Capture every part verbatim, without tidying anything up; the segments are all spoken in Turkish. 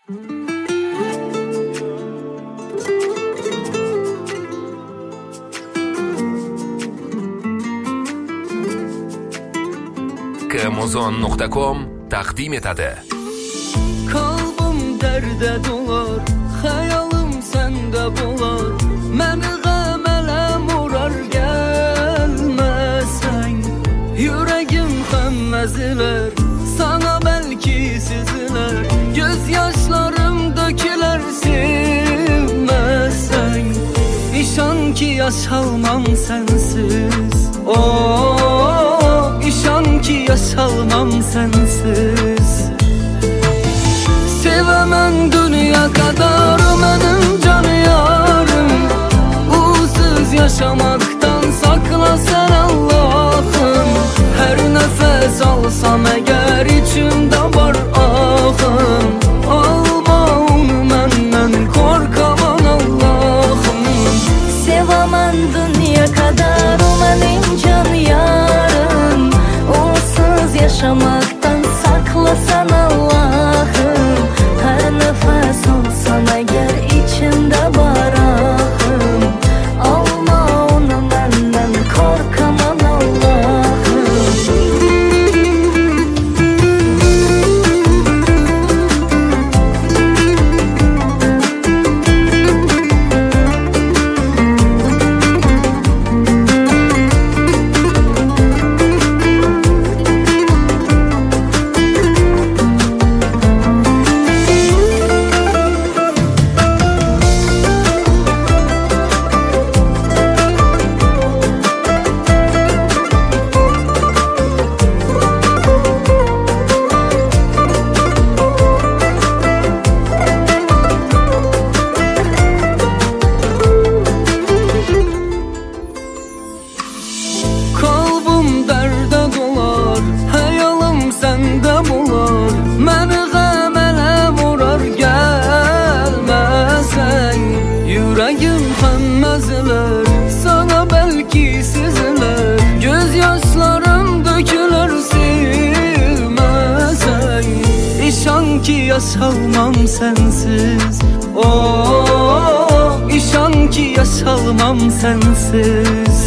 amazon nokta com taqdim etadi. Qalbim dərdə dolar, xəyalim səndə bolar. Məni qəmələm urar gəlməsən. Yüreğim xəmməzilər, sana belki siziler. Göz yaşlarım döküler silməsən. İşan ki yaşalmam sensiz. Oh, işan ki yaşalmam sensiz. Sevemem dünya kadar benim can yarım. Uğursuz yaşamaktan sakla sen Allah'ım. Her nefes alsam eğer içimde var ahım. Alma onu menden korkamam Allah'ım. Sevemem dünya kadar benim can yarım. Uğursuz yaşamaktan sakla sen Allah'ım. Her nefes alsam eğer içimde var ahım. Alma onu benden korkamam Allah'ım. Məni qəmələm urar gəlməsən. Yüreğim xəmməzlər, sana belki siziler. Göz yaşlarım döküler silməsən. İşan ki yaşalmam sensiz. Oh, işan ki yaşalmam sensiz.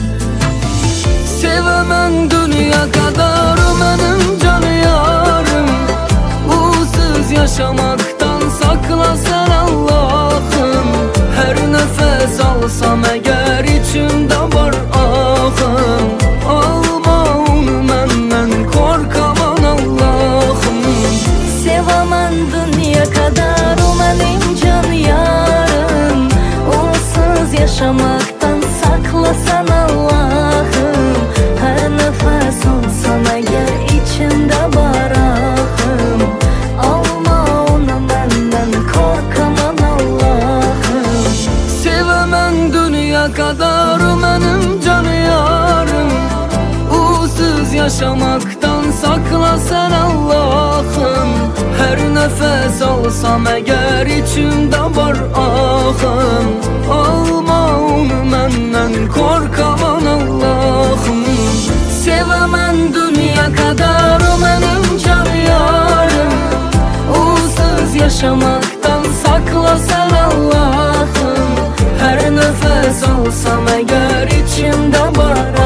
Sevemem dünya kadar benim can yarım. Uğursuz yaşamaktan sakla sen Allah'ım. Her nefes alsam eğer içimde var ahım. Alma onu menden korkamam Allah'ım. Sevemem dünya kadar benim can yarım. Uğursuz yaşamaktan sakla sen Allah'ım. Her nefes alsam eğer içimde var ahım. Alma onu benden korkamam Allah'ım. Sevemem dünya kadar benim can yarım. Uğursuz yaşamaktan sakla sen Allah'ım. Her nefes alsam eğer içimde var ahım. Alma onu menden korkamam Allah'ım. Sevemem dünya kadar benim can yarım. Uğursuz yaşamaktan sakla sen Allah'ım. Her nefes alsam eğer içimde var